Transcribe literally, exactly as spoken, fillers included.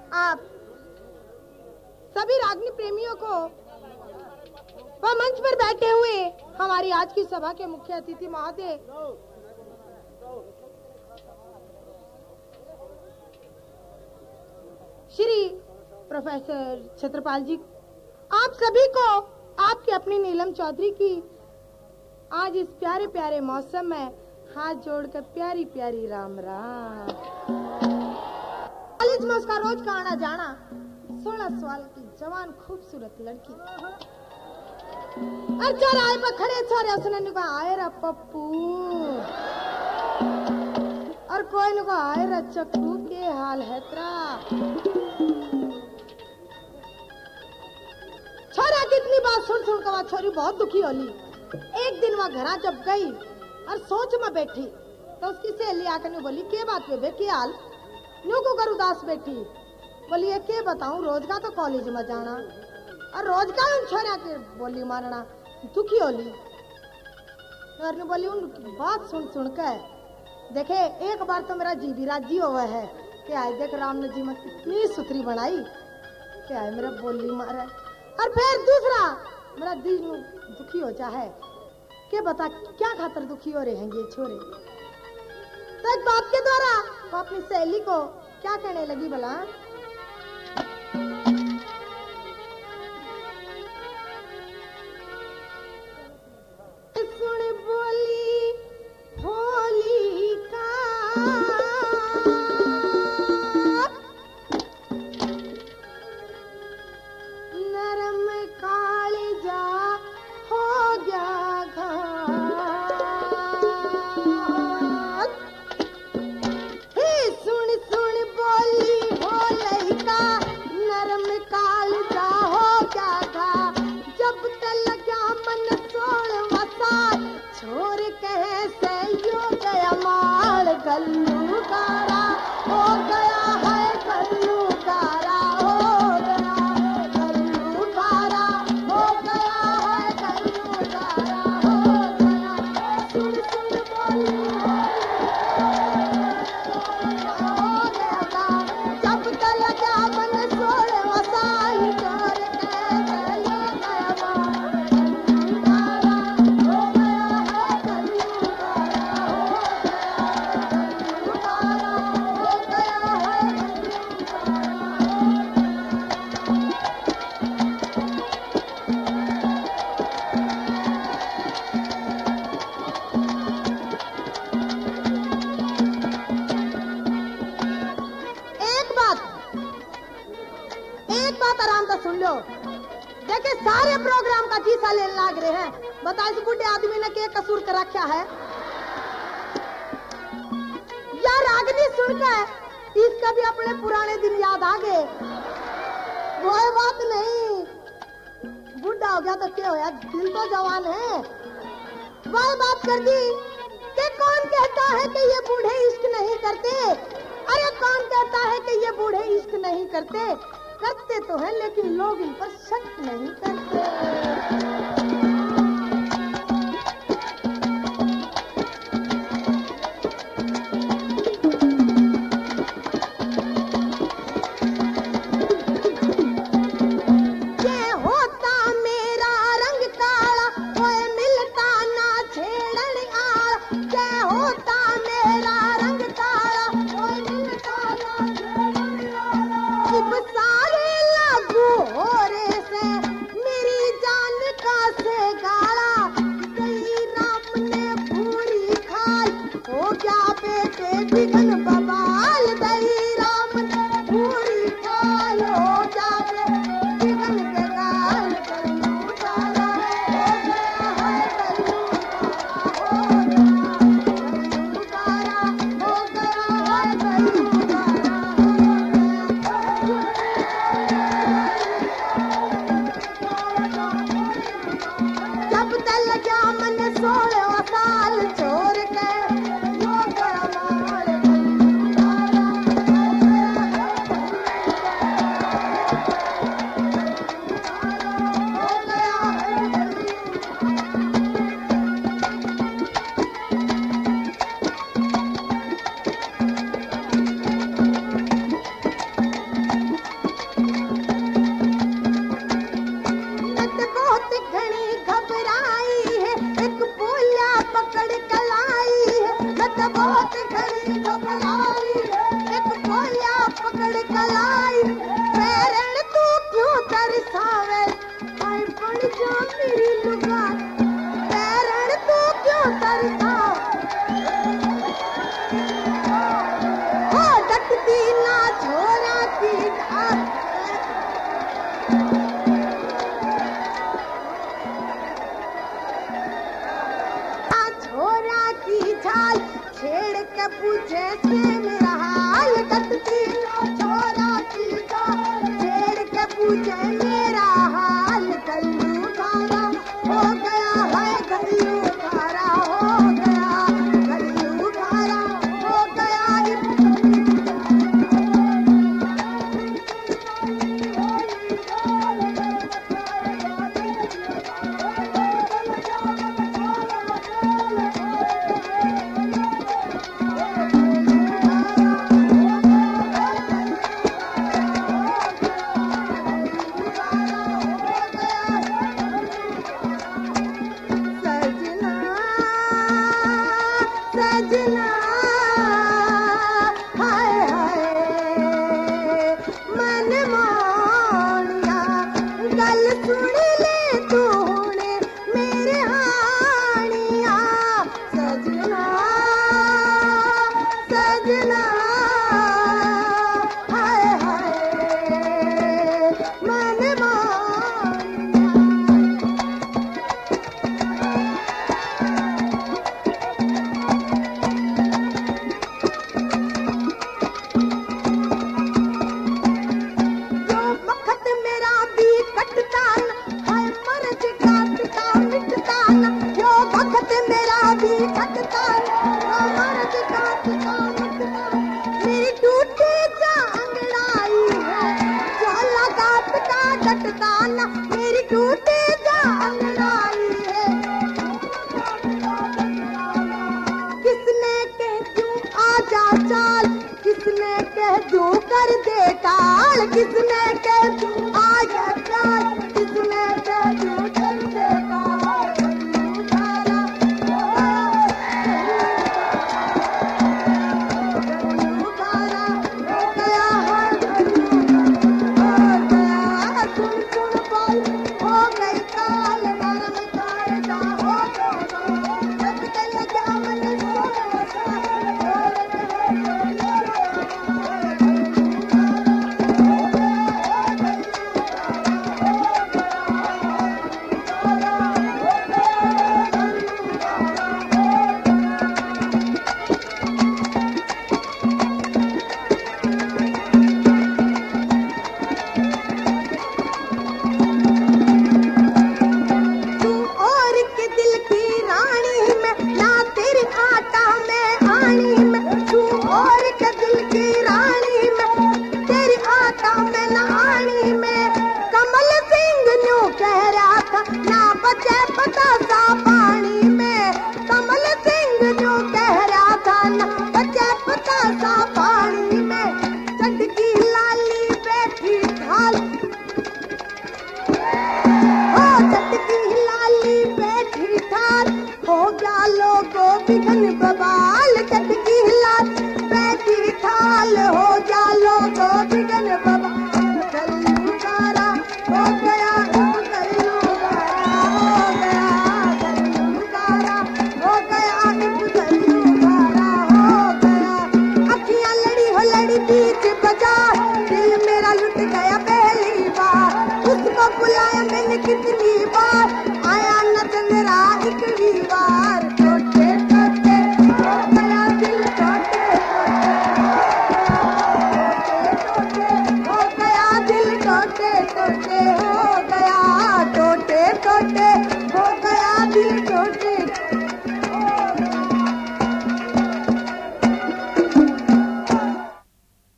आप सभी रागनी प्रेमियों को वह मंच पर बैठे हुए हमारी आज की सभा के मुख्य अतिथि महोदय श्री प्रोफेसर छत्रपाल जी, आप सभी को आपकी अपनी नीलम चौधरी की आज इस प्यारे प्यारे मौसम में हाथ जोड़कर प्यारी प्यारी राम राम। कॉलेज में उसका रोज का आना जाना, सोलह साल की जवान खूबसूरत लड़की और चौराहे पर खड़े छोरे उसने कहा आए रा पप्पू और कोई ने कहा आए रा चक्कू, के हाल है तेरा? छोरा कितनी बात सुन सुन कर छोरी बहुत दुखी होली। एक दिन वह घरा जब गई और सोच में बैठी तो उसकी सहेली आकर बोली के बात पे बे, के हाल न्यू को कर उदास बैठी? बोली ये के बताऊं, रोज का तो कॉलेज में जाना और रोज का उन छोरा के बोली मारना, दुखी होली। और ने बोली उन बात सुन सुन कर देखे एक बार तो मेरा जी भी राजी हुआ है कि आए देख राम ने जी में कितनी सुथरी बनाई कि आए मेरा बोली मारे, और फिर दूसरा मेरा दिल दुखी हो जाए के बता क्या खातर दुखी हो रहे हैं ये छोरे। तो एक बात के द्वारा वो अपनी सहेली को क्या कहने लगी भला, सुन बोली भोली का नरम कालिजा हो गया घात। हे सुन सुन बोली भोली का नरम कालिजा हो गया घात। जब तल गया मन सोलवा साल छोर कहे से यो गया माल गल्लू गारा हो गया है, गल्लू गारा हो गया है, गल्लू गारा हो गया है, गल्लू गारा हो गया। सुन सुन बोली हो गया जब तल गया मन सोलवा साल छोर कहे से यो गया माल गल्लू गारा हो गया है, गल्लू गारा हो गया, गल्लू गारा हो गया है, एक बात एक बात आराम से सुन लो। देखे सारे प्रोग्राम का जीसा लेने लाग रहे हैं, बता इस बुढ़े आदमी ने क्या कसूर कर रखा है? यार रागनी सुनकर इसका भी अपने पुराने दिन याद आ गए। वो बात नहीं, बुढ़ा हो गया तो क्या होया, दिल तो जवान है। वह बात कर दी कि कौन कहता है कि ये बूढ़े इश्क नहीं करते? अरे कौन कहता है कि ये बूढ़े इश्क नहीं करते? करते तो हैं लेकिन लोग इन पर शक नहीं करते। ये होता मेरा रंग काला कोई मिलता ना छेड़न आला। ये होता मेरा रंग काला कोई मिलता ना छेड़न आला। इब सारे लागू हो रे से मेरी जान का से गाला। कहीं राम ने पूरी खाई हो गया बेटे बिगन बबाल। दही राम ने पूरी खाई हो गया बेटे बिगन बबाल। गल्लू गारा हो गया है, गल्लू गारा हो गया, गल्लू गारा हो गया। जब तल गया मन सोलह साल छोर के यो गया माल गल्लू पकड़ कलाई पैरण तू क्यों तरसावे हाय पड़ जा मेरी लुगा पैरण तू क्यों तरसावे हो डटती ना छोरा की ढाल छोरा की झाल छेड़ के पूछे से मेरा हाल डटती ना छोरा की झाल छेड़ के पूछे मेरा हाल गल्लू खारा हो गया है गल्लू खारा हो गया गल्लू खारा हो गया सजना हाय हाय मन मानिया गल सुन ले तू हुणे मेरे हानिया सजना सजना हाय हाय मन मानिया मेरी टूटी जा अंगड़ाई है झोला गात का डटताना मेरी टूटी जा अंगड़ाई है किसने कह दूं आजा चाल किसने कह दूं कर दे टाल किसने कह दूं आजा चाल किसने कह दूं कर दे टाल बिघन बवाल चटकी लाल बैठी ठाल हो जा लोगो बिघन बवाल गल्लू गारा हो गया गल्लू गारा हो गया गल्लू गारा हो गया गल्लू गारा हो गया अखियां लड़ी हो लड़ी बीच बाजार दिल मेरा लुट गया पहली बार उसको बुलाया मैंने कितनी बार आया न चंद्रा इकड़ी बार